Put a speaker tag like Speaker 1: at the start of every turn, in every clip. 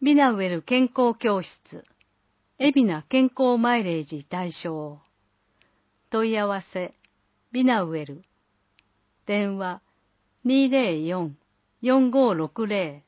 Speaker 1: ビナウエル健康教室、海老名健康マイレージ対象。問い合わせ、ビナウエル。電話、204-4560。レ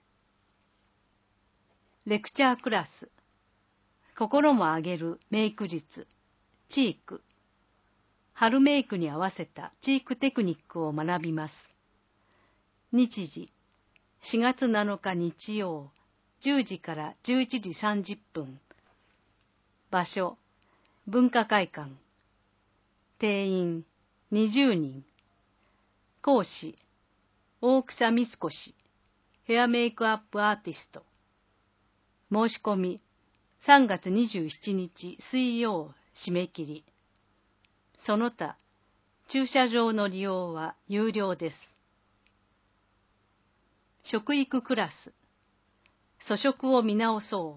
Speaker 1: クチャークラス、心も上げるメイク術、チーク。春メイクに合わせたチークテクニックを学びます。日時、4月7日日曜、10時から11時30分。場所、文化会館。定員、20人。講師、大草光子、ヘアメイクアップアーティスト。申し込み、3月27日水曜締め切り。その他、駐車場の利用は有料です。食育クラス、粗食を見直そう。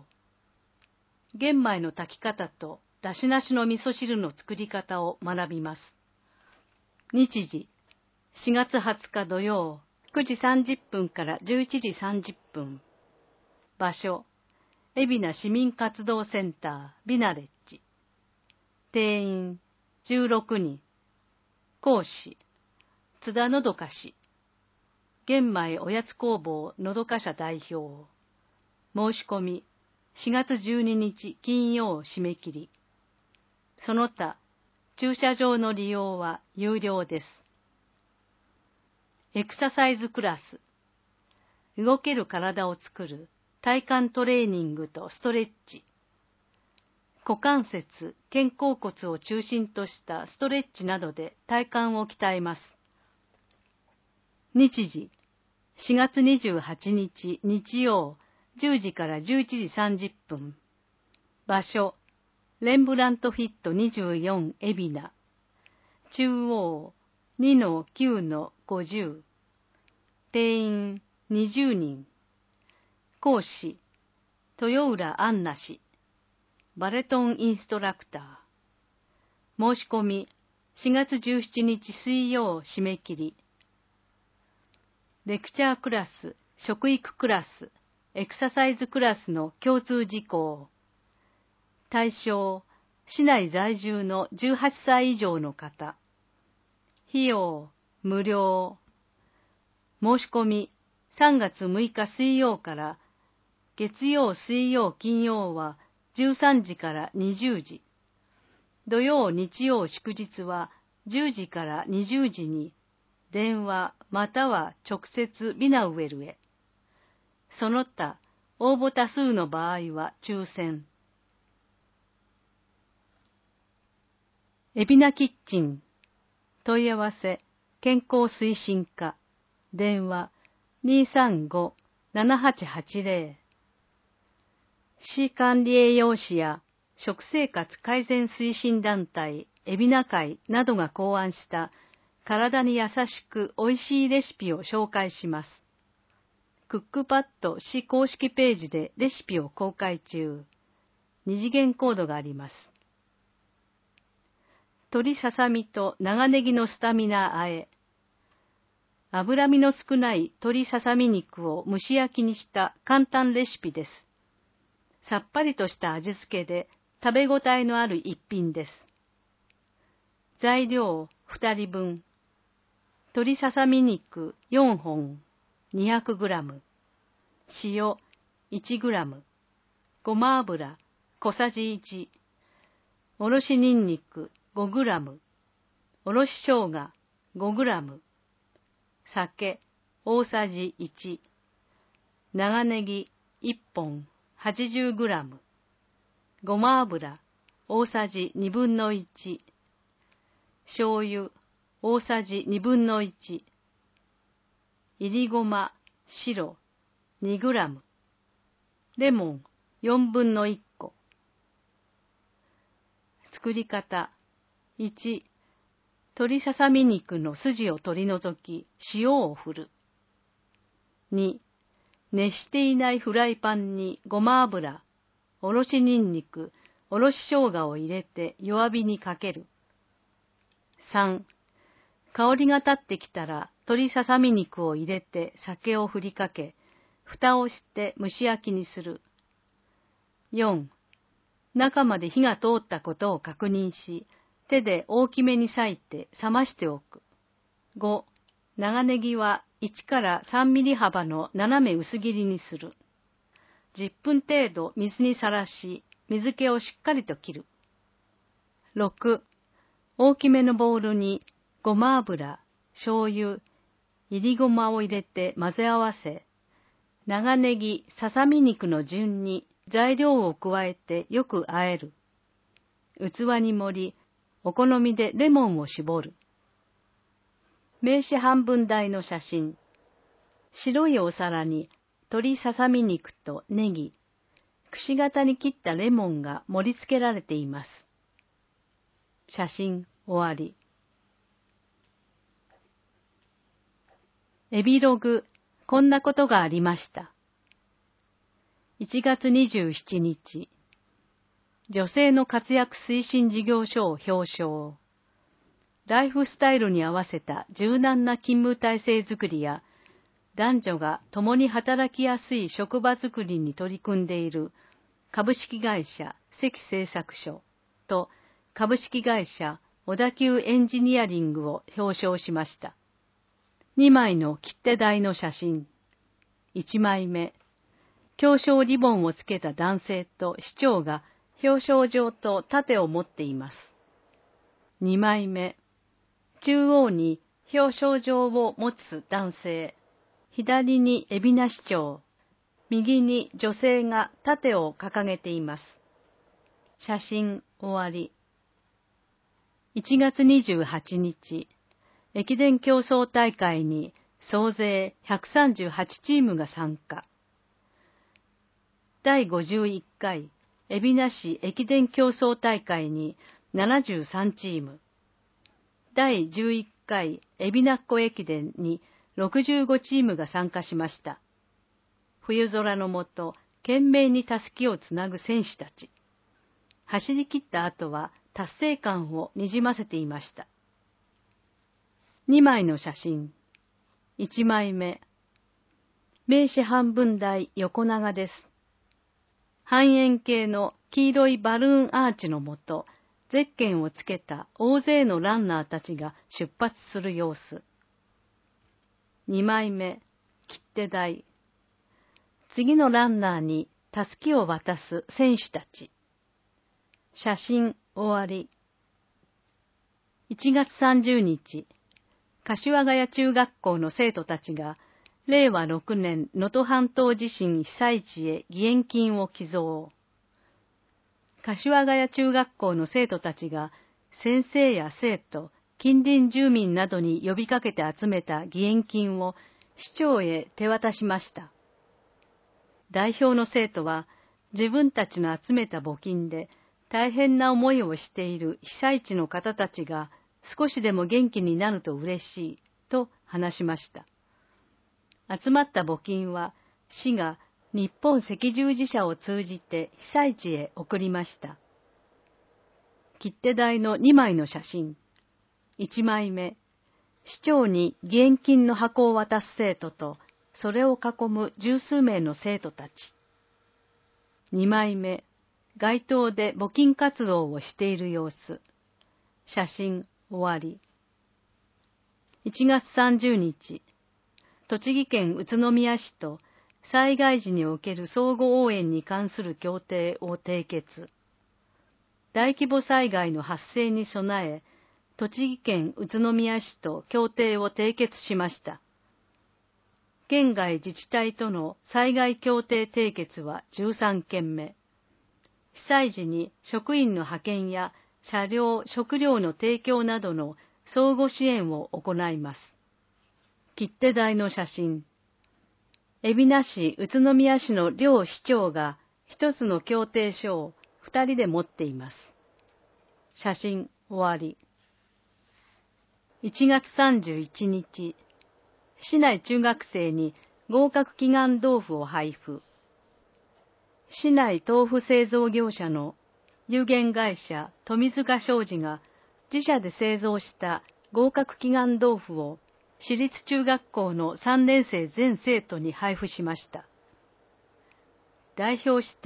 Speaker 1: 玄米の炊き方とだしなしの味噌汁の作り方を学びます。日時、4月20日土曜、9時30分から11時30分。場所、海老名市民活動センタービナレッジ。定員、16人。講師、津田のどかし。玄米おやつ工房のどか社代表。申し込み、4月12日金曜締め切り。その他、駐車場の利用は有料です。エクササイズクラス。動ける体を作る体幹トレーニングとストレッチ。股関節、肩甲骨を中心としたストレッチなどで体幹を鍛えます。日時、4月28日日曜、10時から11時30分。場所、レンブラントフィット24海老名。中央、2-9-50。定員、20人。講師、豊浦杏奈氏。バレトンインストラクター。申し込み、4月17日水曜締め切り。レクチャークラス、食育クラス、エクササイズクラスの共通事項。対象、市内在住の18歳以上の方。費用、無料。申し込み、3月6日水曜から月曜、水曜、金曜は13時から20時。土曜、日曜、祝日は10時から20時に電話または直接ビナウエルへ。その他、応募多数の場合は抽選。海老名キッチン。問い合わせ、健康推進課。電話、235-7880。市管理栄養士や食生活改善推進団体、海老名会などが考案した体に優しくおいしいレシピを紹介します。クックパッド市公式ページでレシピを公開中。二次元コードがあります。鶏ささみと長ネギのスタミナ和え。脂身の少ない鶏ささみ肉を蒸し焼きにした簡単レシピです。さっぱりとした味付けで食べ応えのある一品です。材料2人分。鶏ささみ肉4本 200g。塩 1g。ごま油小さじ1。おろしにんにく 5g。おろし生姜 5g。酒大さじ1。長ネギ1本 80g。ごま油大さじ1/2。醤油大さじ1/2。いりごま白 2g。レモン1/4個。作り方。1、鶏ささみ肉の筋を取り除き、塩を振る。2、熱していないフライパンにごま油、おろしにんにく、おろし生姜を入れて弱火にかける。3、香りが立ってきたら鶏ささみ肉を入れて酒を振りかけ、蓋をして蒸し焼きにする。 4. 中まで火が通ったことを確認し、手で大きめに裂いて冷ましておく。5. 長ネギは1から3ミリ幅の斜め薄切りにする。10分程度水にさらし、水気をしっかりと切る。6. 大きめのボウルにごま油、醤油、いりごまを入れて混ぜ合わせ、長ネギ、ささみ肉の順に材料を加えてよく和える。器に盛り、お好みでレモンを絞る。名刺半分大の写真。白いお皿に鶏ささみ肉とネギ、くし形に切ったレモンが盛り付けられています。写真終わり。エビログ、こんなことがありました。1月27日、女性の活躍推進事業所を表彰。ライフスタイルに合わせた柔軟な勤務体制づくりや、男女が共に働きやすい職場づくりに取り組んでいる株式会社関製作所と株式会社小田急エンジニアリングを表彰しました。2枚の切手台の写真。1枚目、表彰リボンをつけた男性と市長が表彰状と盾を持っています。2枚目、中央に表彰状を持つ男性、左に海老名市長、右に女性が盾を掲げています。写真終わり。1月28日、駅伝競争大会に総勢138チームが参加。第51回海老名市駅伝競争大会に73チーム。第11回海老名湖駅伝に65チームが参加しました。冬空の下、懸命にたすきをつなぐ選手たち。走り切った後は達成感をにじませていました。2枚の写真。1枚目。名刺半分大横長です。半円形の黄色いバルーンアーチのもと、ゼッケンをつけた大勢のランナーたちが出発する様子。2枚目、切手台。次のランナーにたすきを渡す選手たち。写真終わり。1月30日、柏ヶ谷中学校の生徒たちが、令和6年能登半島地震被災地へ義援金を寄贈。柏ヶ谷中学校の生徒たちが先生や生徒、近隣住民などに呼びかけて集めた義援金を市長へ手渡しました。代表の生徒は自分たちの集めた募金で大変な思いをしている被災地の方たちが少しでも元気になると嬉しいと話しました。集まった募金は市が日本赤十字社を通じて被災地へ送りました。切手台の2枚の写真。1枚目、市長に義援金の箱を渡す生徒と、それを囲む十数名の生徒たち。2枚目、街頭で募金活動をしている様子。写真終わり。1月30日、栃木県宇都宮市と災害時における相互応援に関する協定を締結。大規模災害の発生に備え、栃木県宇都宮市と協定を締結しました。県外自治体との災害協定締結は13件目。被災時に職員の派遣や車両、食料の提供などの相互支援を行います。切手台の写真。海老名市、宇都宮市の両市長が一つの協定書を2人で持っています。写真終わり。1月31日、市内中学生に合格祈願豆腐を配布。市内豆腐製造業者の有限会社富塚商事が自社で製造した合格祈願豆腐を市立中学校の3年生全生徒に配布しました。代表して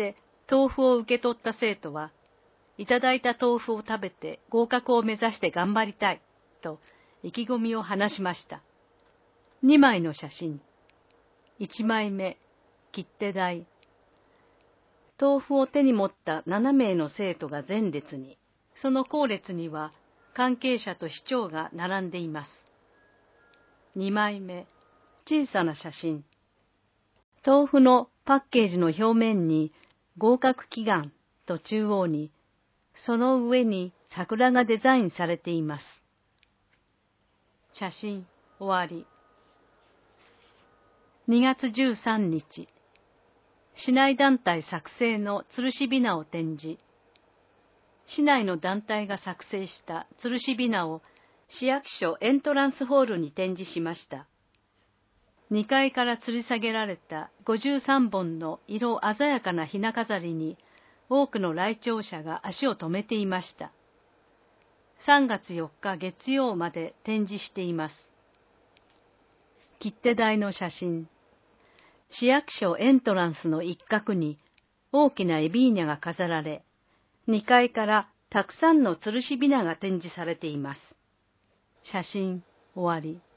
Speaker 1: 豆腐を受け取った生徒は、いただいた豆腐を食べて合格を目指して頑張りたい、と意気込みを話しました。2枚の写真。1枚目、切手台。豆腐を手に持った7名の生徒が前列に、その後列には関係者と市長が並んでいます。2枚目、小さな写真。豆腐のパッケージの表面に合格祈願と中央に、その上に桜がデザインされています。写真終わり。2月13日、市内団体作成の吊るしびなを展示。市内の団体が作成した吊るしびなを市役所エントランスホールに展示しました。2階から吊り下げられた53本の色鮮やかなひな飾りに多くの来庁者が足を止めていました。3月4日月曜まで展示しています。切手台の写真。市役所エントランスの一角に大きなエビーニャが飾られ、2階からたくさんの吊るしびなが展示されています。写真終わり。